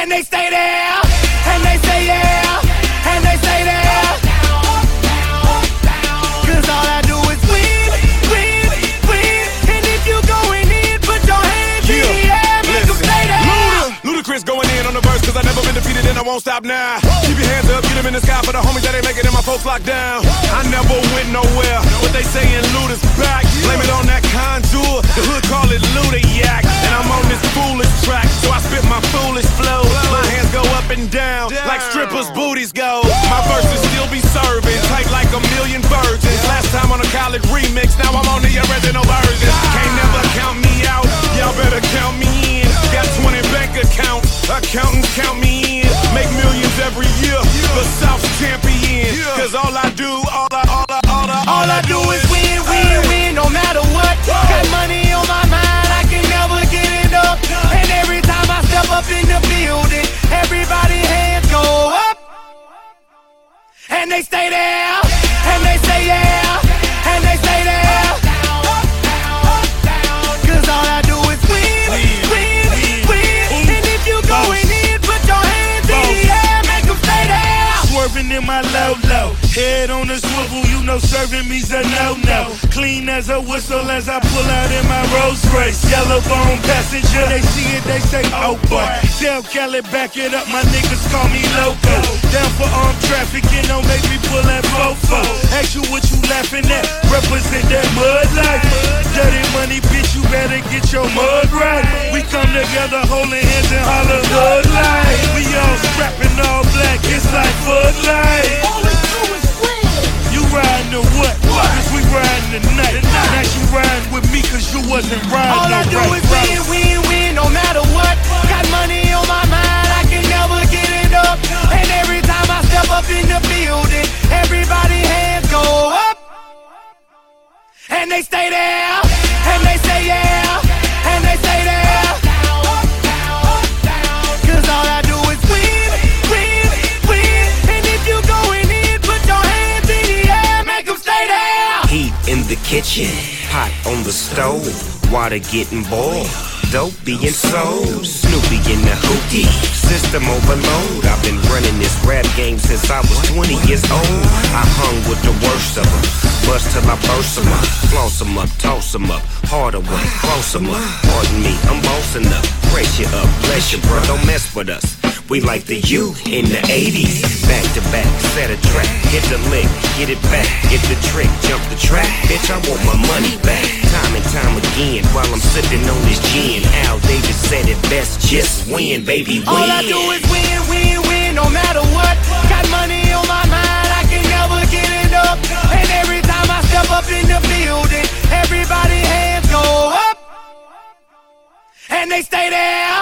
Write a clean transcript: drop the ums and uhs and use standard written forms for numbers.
and they stay there, and they say yeah, and they stay there. Cause all I do is win, win, win. And if you going in, put your hands in the air, make them stay there. Ludacris going in on the verse, cause I never been defeated and I won't stop now. Keep your hands up, get them in the sky for the homies that ain't making it, my folks locked down. I never went nowhere, what they saying Luda's back. Blame it on that contour, the hood call it Luda-yak. And I'm on this foolish track, so I spit my foolish flow. My hands go up and down, like strippers' booties go. My verses still be serving, tight like a million virgins. Last time on a college remix, now I'm on the original version. Can't never count me out, y'all better count me in. Got 20 bank accounts, accountants count me in. Make millions every year, the South's champion. Cause all I do, all I do is win, win, win, no matter what. Got money on my mind, I can never get it up. And every time I step up in the building, everybody hands go up. And they stay there, and they say yeah, and they stay there. Cause all I do is win, win, win. And if you going in, put your hands in the air, make them stay there. Swerving in my low-low, head on the swivel, you know serving me's a no-no. Clean as a whistle as I pull out in my Rolls Royce. Yellow bone passenger, they see it, they say, oh boy. Tell Cali, back it up, my niggas call me loco. Down for armed trafficking, don't make me pull that fofo. Ask you what you laughing at, represent that mud life. Dirty money, bitch, you better get your mud right. We come together holding hands and holler hood life. We all strapping all black, it's like Bud Light. All we do is win. You riding to what? Cause we riding tonight. Now you riding with me cause you wasn't riding. All I do is win, win, win, no matter what. Got money on my mind, I can never get it up. And every time I step up in the building, everybody hands go up. And they stay there, and they say yeah, and they stay there. Cause all I do is win, win, win. And if you going in, put your hands in the air, make them stay there. Heat in the kitchen, hot on the stove, water getting boiled, dope being sold, Snoopy in the hootie, system overload. I've been running this rap game since I was 20 years old. I hung with the worst of them, bust till I burst them up, floss them up, toss them up, harder work, close them up. Pardon me, I'm bossing up, brace you up, bless you, bro, don't mess with us. We like the U in the 80s. Back to back, set a track, hit the lick, get it back, get the trick, jump the track. Bitch, I want my money back. Time and time again, while I'm sipping on this gin. Al Davis said it best, just win, baby, win. All I do is win, win, win, no matter what. Got money on my mind, I can never get it up. And every time I step up in the building, everybody hands go up. And they stay there.